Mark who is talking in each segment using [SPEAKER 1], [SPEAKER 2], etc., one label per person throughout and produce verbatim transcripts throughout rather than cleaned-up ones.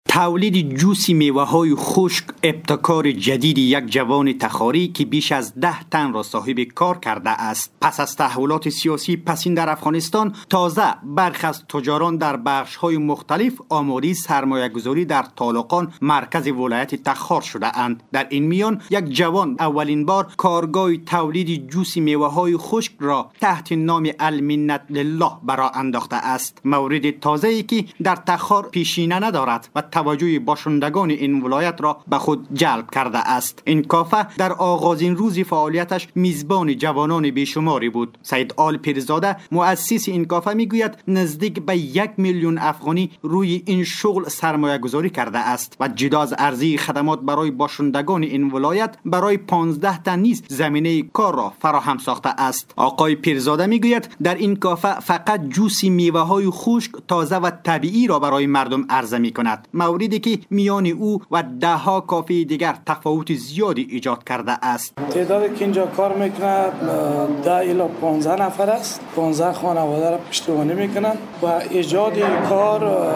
[SPEAKER 1] تولید جوس میوه‌های خشک ابتکار جدید یک جوان تخاری که بیش از ده تن را صاحب کار کرده است. پس از تحولات سیاسی پسین در افغانستان، تازه برخی از تجاران در بخش‌های مختلف آماده سرمایه‌گذاری در طالقان مرکز ولایت تخار شده اند. در این میان یک جوان اولین بار کارگاه تولید جوس میوه‌های خشک را تحت نام المنت لله برآ انداخته است. مورد تازه‌ای که در تخار پیشینه ندارد و توجه باشندگان این ولایت را به خود جلب کرده است. این کافه در آغازین روز فعالیتش میزبان جوانان بیشماری بود. سید آل پیرزاده مؤسس این کافه میگوید نزدیک به یک میلیون افغانی روی این شغل سرمایه گذاری کرده است و جدا از عرضه خدمات برای باشندگان این ولایت، برای پانزده تن نیز زمینه کار را فراهم ساخته است. آقای پیرزاده میگوید در این کافه فقط جوس میوه های خشک تازه و طبیعی را برای مردم عرضه می کند، موردی که میان او و ده ها کافه دیگر تفاوت زیادی ایجاد کرده است.
[SPEAKER 2] تعدادی که اینجا کار میکنه ده الی پانزده نفر است. پانزده خانواده را پشتیبانی میکنن و ایجاد کار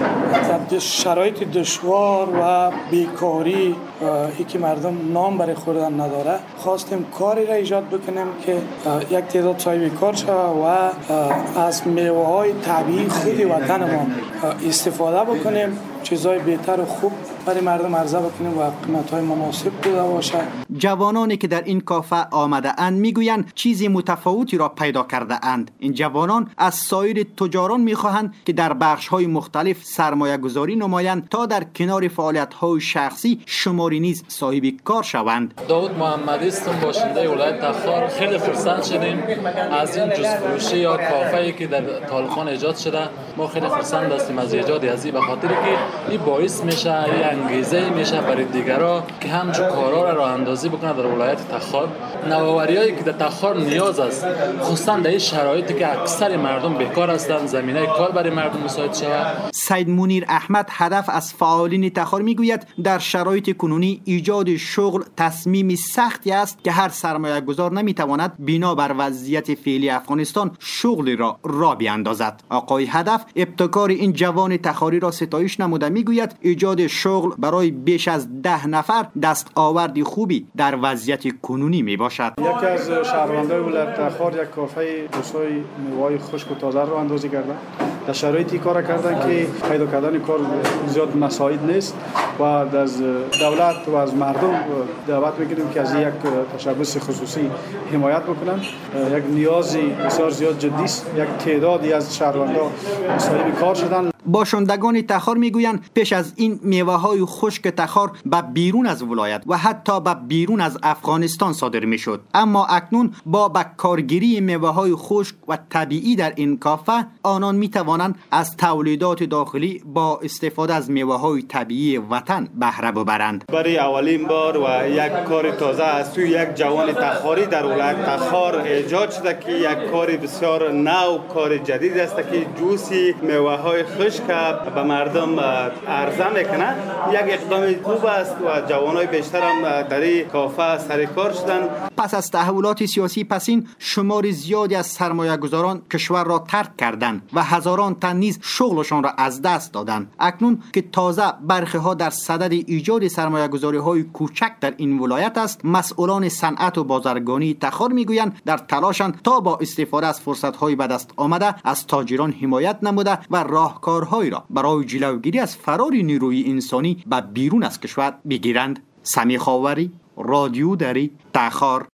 [SPEAKER 2] در شرایط دشوار و بیکاری ای که مردم نام برای خوردن نداره، خواستیم کاری را ایجاد بکنیم که یک تعداد صاحب کار شود و از میوه های طبیعی خود وطن ما استفاده بکنیم، چیزای بهتر و خوب برای مردم عرضه بکنیم و قیمت‌های مناسب بوده باشه.
[SPEAKER 1] جوانانی که در این کافه آمده اند میگویند چیزی متفاوتی را پیدا کرده اند. این جوانان از سایر تجاران میخواهند که در بخش‌های مختلف سرمایه گذاری نمایند تا در کنار فعالیت‌های شخصی شماری نیز صاحب کار شوند.
[SPEAKER 3] داود محمدی هستم، باشنده ولایت تخار. خیلی خرسند شدیم از این جوس فروشی یا کافه‌ای که در طالقان ایجاد شده. ما خیلی خرسند هستیم از ایجاد ازی، به خاطر که این باعث میشه، این انگیزه میشه برای دیگران که همچون کارا را راه اندازی بکنه در ولایت تخار. نوآوریایی که در تخار نیاز است، خصوصا در این شرایطی که اکثر مردم بیکار هستند، زمینه کار برای مردم مساعد شود.
[SPEAKER 1] سید منیر احمد هدف از فعالین تخار میگوید در شرایط کنونی ایجاد شغل تصمیم سختی است که هر سرمایه گذار نمیتواند بنا بر وضعیت فعلی افغانستان شغلی را راه بیاندازد. آقای هدف ابتکار این جوان تخاری را ستایش نموده میگوید ایجاد شغل برای بیش از ده نفر دستاوردی خوبی در وضعیت کنونی می باشد.
[SPEAKER 4] یکی از شهروندان ولایت تخار یک کافه جوسای میوه‌های خشک و تازه رو اندازی کردن. در شرایطی کار کردن که پیدا کردن کار زیاد مساعد نیست و از دولت و از مردم دعوت میکنیم که از یک تشبث خصوصی حمایت بکنن. یک نیازی بسیار زیاد جدی است. یک تعدادی از شهروندان صاحب کار شدن.
[SPEAKER 1] باشندگان تخار میگویند پیش از این میوه های خشک تخار به بیرون از ولایت و حتی به بیرون از افغانستان صادر میشد، اما اکنون با به کارگیری میوه های خشک و طبیعی در این کافه آنان میتوانند از تولیدات داخلی با استفاده از میوه های طبیعی وطن بهره ببرند.
[SPEAKER 5] برای اولین بار و یک کار تازه از توی یک جوان تخاری در ولایت تخار ایجاد شده که یک کار بسیار نو، کار جدید است که جوسی میوه های خشک که به مردم عرضه میکنه. یک اقدام خوب است و جوانای بیشتر هم در این کافه سر کار شدن.
[SPEAKER 1] پس از تحولات سیاسی پسین شمار زیادی از سرمایه گذاران کشور را ترک کردند و هزاران تن نیز شغلشان را از دست دادند. اکنون که تازه برخی ها در صدد ایجاد سرمایه گذاری های کوچک در این ولایت است، مسئولان صنعت و بازرگانی تخار میگویند در تلاشند تا با استفاده از فرصت های به دست آمده از تاجران حمایت نموده و راهکارهایی را برای جلوگیری از فرار نیروی انسانی به بیرون از کشور بگیرند. سمیع خاوری، رادیو دری، تخار.